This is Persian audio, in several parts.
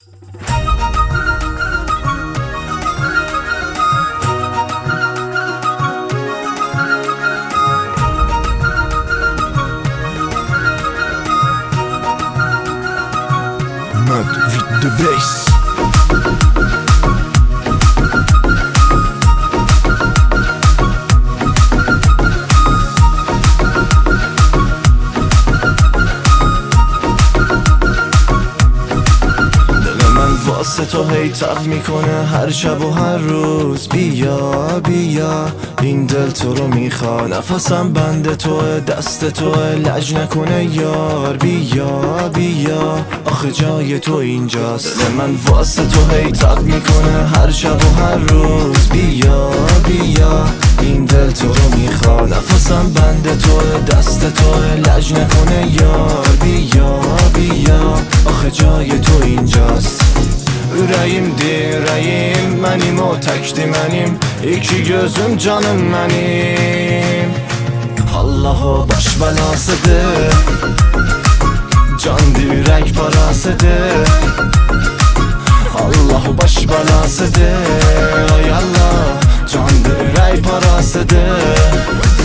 Mad with the bass. واسه تو هی تب میکنه هر شب و هر روز. بیا بیا این دل تو رو میخواد، نفسم بند توه، دست توه، لج نکنه یار. بیا بیا آخه جای تو اینجاست. دل من واسه تو هی تب میکنه هر شب و هر روز. بیا بیا این دل تو رو میخواد، نفسم بند توه، دست توه، لج نکنه یار. بیا بیا آخه جای تو اینجاست. Ürəyim dirəyim mənim, o təkdir mənim, iki gözüm canım mənim. Allah o baş bəlasıdır, candır ürək parasıdır. Allah o baş bəlasıdır, ay Allah, candır ürək parasıdır.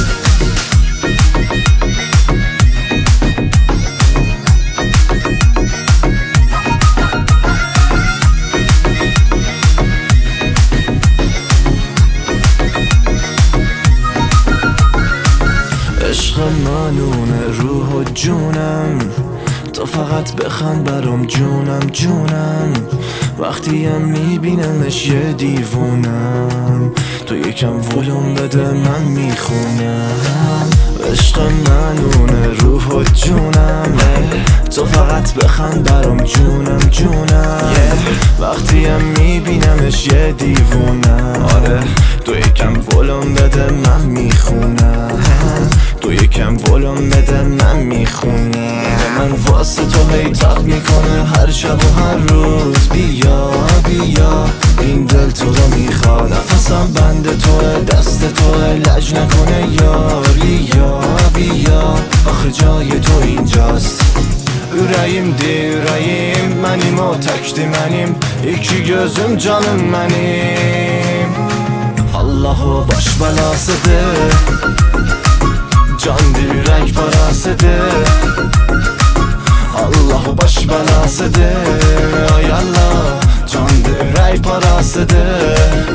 عشق منونه روح و جونم، تو فقط بخند برام جونم جونم. وقتی هم میبینمش یه دیوونم، تو یکم ولوم بده من میخونم. عشق منونه روح و جونم، تو فقط بخند برام جونم جونم. وقتی هم میبینمش یه دیوونم، آره تو یکم ولوم بده من میخونم. تو یکم ولوم بده من میخونم. من واسه تو هی تب میکنه هر شب و هر روز. بیا بیا این دل تو رو میخواد، نفسم بند توه، دست توه، لج نکنه یار. بیا بیا آخه جای تو اینجاست. Ürəyim dirəyim mənim, o təkdir mənim, iki gözüm canım mənim. Allah o baş bəlasıdır, candır ürək parasıdır. Allah o baş bəlasıdır, ay Allah, candır ürək parasıdır.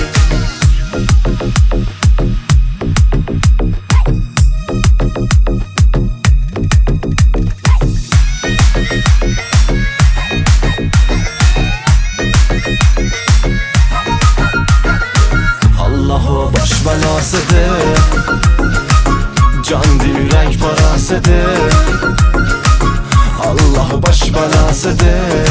Allah o baş bəlasıdır, candır ürək parasıdır. Allah o baş bəlasıdır.